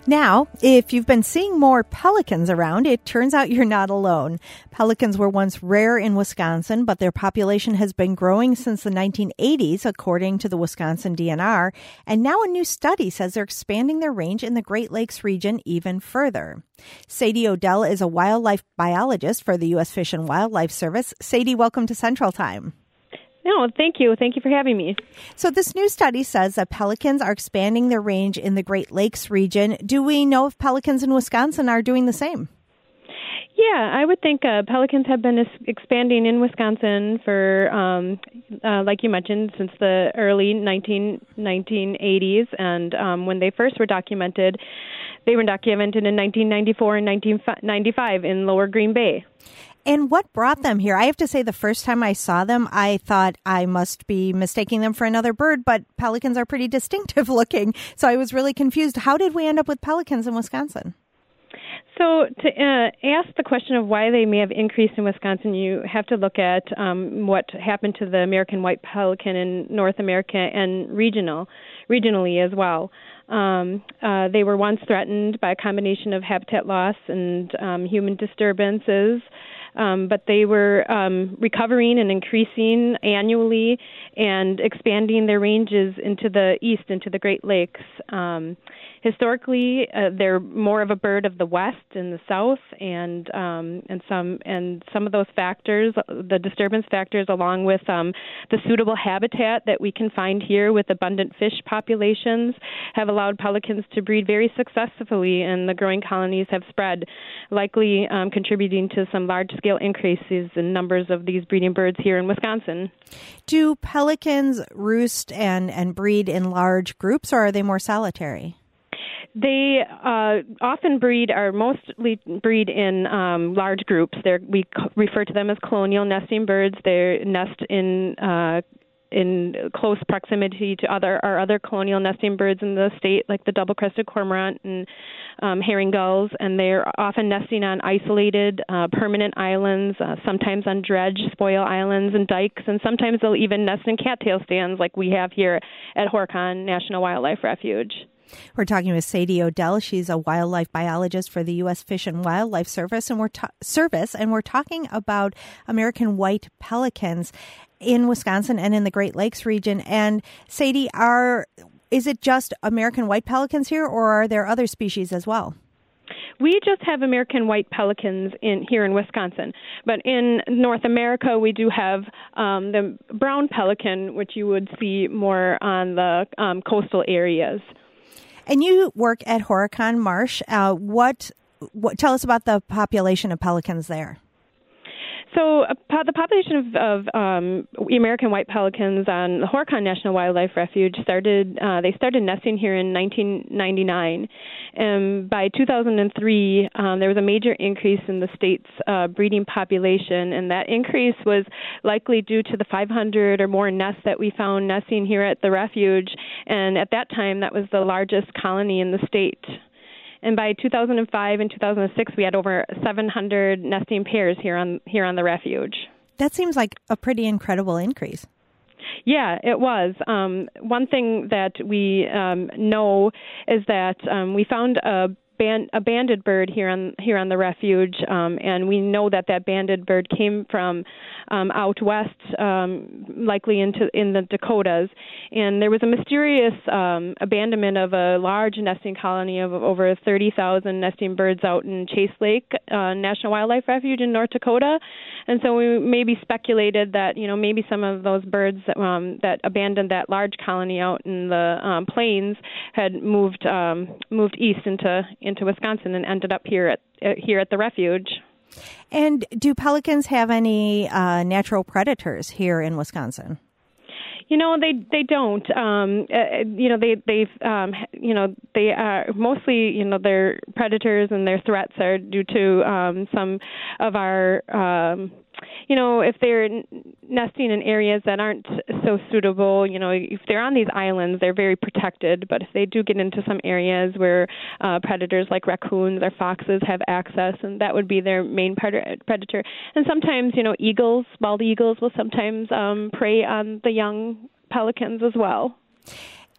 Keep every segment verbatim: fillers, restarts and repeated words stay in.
Now, if you've been seeing more pelicans around, it turns out you're not alone. Pelicans were once rare in Wisconsin, but their population has been growing since the nineteen eighties, according to the Wisconsin D N R. And now a new study says they're expanding their range in the Great Lakes region even further. Sadie Odell is a wildlife biologist for the U S Fish and Wildlife Service. Sadie, welcome to Central Time. No, thank you. Thank you for having me. So this new study says that pelicans are expanding their range in the Great Lakes region. Do we know if pelicans in Wisconsin are doing the same? Yeah, I would think uh, pelicans have been expanding in Wisconsin for, um, uh, like you mentioned, since the early nineteen eighties. And um, when they first were documented, they were documented in nineteen ninety-four and nineteen ninety-five in Lower Green Bay. And what brought them here? I have to say, the first time I saw them, I thought I must be mistaking them for another bird, but pelicans are pretty distinctive looking. So I was really confused. How did we end up with pelicans in Wisconsin? So to uh, ask the question of why they may have increased in Wisconsin, you have to look at um, what happened to the American white pelican in North America and regional, regionally as well. Um, uh, they were once threatened by a combination of habitat loss and um, human disturbances. Um, but they were um, recovering and increasing annually and expanding their ranges into the east, into the Great Lakes. Um, historically, uh, they're more of a bird of the west and the south, and um, and some and some of those factors, the disturbance factors, along with um, the suitable habitat that we can find here with abundant fish populations, have allowed pelicans to breed very successfully, and the growing colonies have spread, likely um, contributing to some large scale increases in numbers of these breeding birds here in Wisconsin. Do pelicans roost and, and breed in large groups, or are they more solitary? They uh, often breed, are mostly breed in um, large groups. They're, we c- refer to them as colonial nesting birds. They nest in uh, in close proximity to other our other colonial nesting birds in the state, like the double-crested cormorant and um, herring gulls, and they're often nesting on isolated, uh, permanent islands, uh, sometimes on dredge, spoil islands and dikes, and sometimes they'll even nest in cattail stands like we have here at Horicon National Wildlife Refuge. We're talking with Sadie Odell. She's a wildlife biologist for the U S Fish and Wildlife Service, and we're ta- service, and we're talking about American white pelicans in Wisconsin and in the Great Lakes region. And Sadie, are is it just American white pelicans here, or are there other species as well? We just have American white pelicans in here in Wisconsin, but in North America we do have um, the brown pelican, which you would see more on the um, coastal areas. And you work at Horicon Marsh. Uh, what, what? Tell us about the population of pelicans there. So uh, po- the population of, of um, American white pelicans on the Horicon National Wildlife Refuge started, uh, they started nesting here in nineteen ninety-nine. And by two thousand three, um, there was a major increase in the state's uh, breeding population, and that increase was likely due to the five hundred or more nests that we found nesting here at the refuge. And at that time, that was the largest colony in the state. And by two thousand five and two thousand six, we had over seven hundred nesting pairs here on here on the refuge. That seems like a pretty incredible increase. Yeah, it was. Um, one thing that we um, know is that um, we found a Band, a banded bird here on here on the refuge, um, and we know that that banded bird came from um, out west, um, likely into in the Dakotas. And there was a mysterious um, abandonment of a large nesting colony of over thirty thousand nesting birds out in Chase Lake uh, National Wildlife Refuge in North Dakota. And so we maybe speculated that you know maybe some of those birds um, that abandoned that large colony out in the um, plains had moved um, moved east into into Wisconsin and ended up here at uh, here at the refuge. And do pelicans have any uh, natural predators here in Wisconsin? You know, they they don't. Um, uh, you know, they they've um, you know they are mostly you know their predators and their threats are due to um, some of our. Um, You know, if they're nesting in areas that aren't so suitable, you know, if they're on these islands, they're very protected. But if they do get into some areas where uh, predators like raccoons or foxes have access, and that would be their main predator. And sometimes, you know, eagles, bald eagles will sometimes um, prey on the young pelicans as well.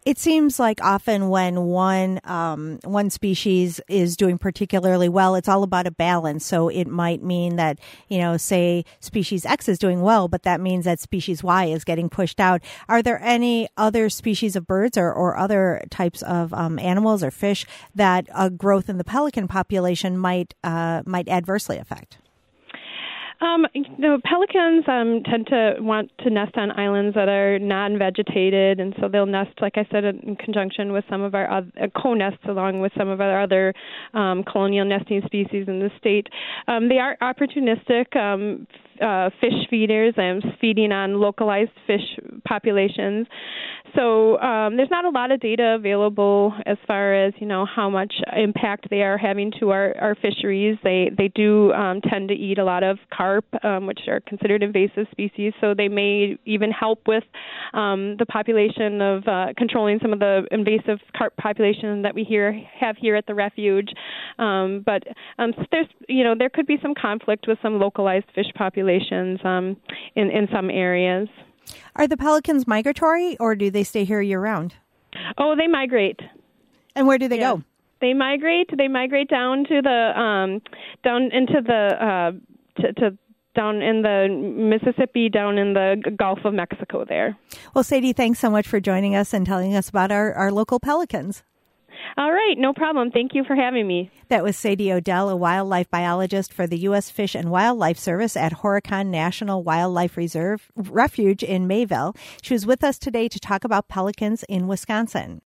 It seems like often when one um, one species is doing particularly well, it's all about a balance. So it might mean that, you know, say species X is doing well, but that means that species Y is getting pushed out. Are there any other species of birds or, or other types of um, animals or fish that a growth in the pelican population might uh, might adversely affect? Um, you know, pelicans um, tend to want to nest on islands that are non-vegetated, and so they'll nest, like I said, in conjunction with some of our other, uh, co-nests along with some of our other um, colonial nesting species in the state. Um, they are opportunistic um, uh, fish feeders and feeding on localized fish populations. So um, there's not a lot of data available as far as, you know, how much impact they are having to our, our fisheries. They they do um, tend to eat a lot of carp, um, which are considered invasive species, so they may even help with um, the population of uh, controlling some of the invasive carp population that we here have here at the refuge. Um, but um, there's, you know, there could be some conflict with some localized fish populations um, in, in some areas. Are the pelicans migratory, or do they stay here year-round? Oh, they migrate. And where do they yeah. go? They migrate. They migrate down to the um, down into the uh, to, to down in the Mississippi, down in the Gulf of Mexico. There. Well, Sadie, thanks so much for joining us and telling us about our, our local pelicans. All right, no problem. Thank you for having me. That was Sadie Odell, a wildlife biologist for the U S Fish and Wildlife Service at Horicon National Wildlife Reserve Refuge in Mayville. She was with us today to talk about pelicans in Wisconsin.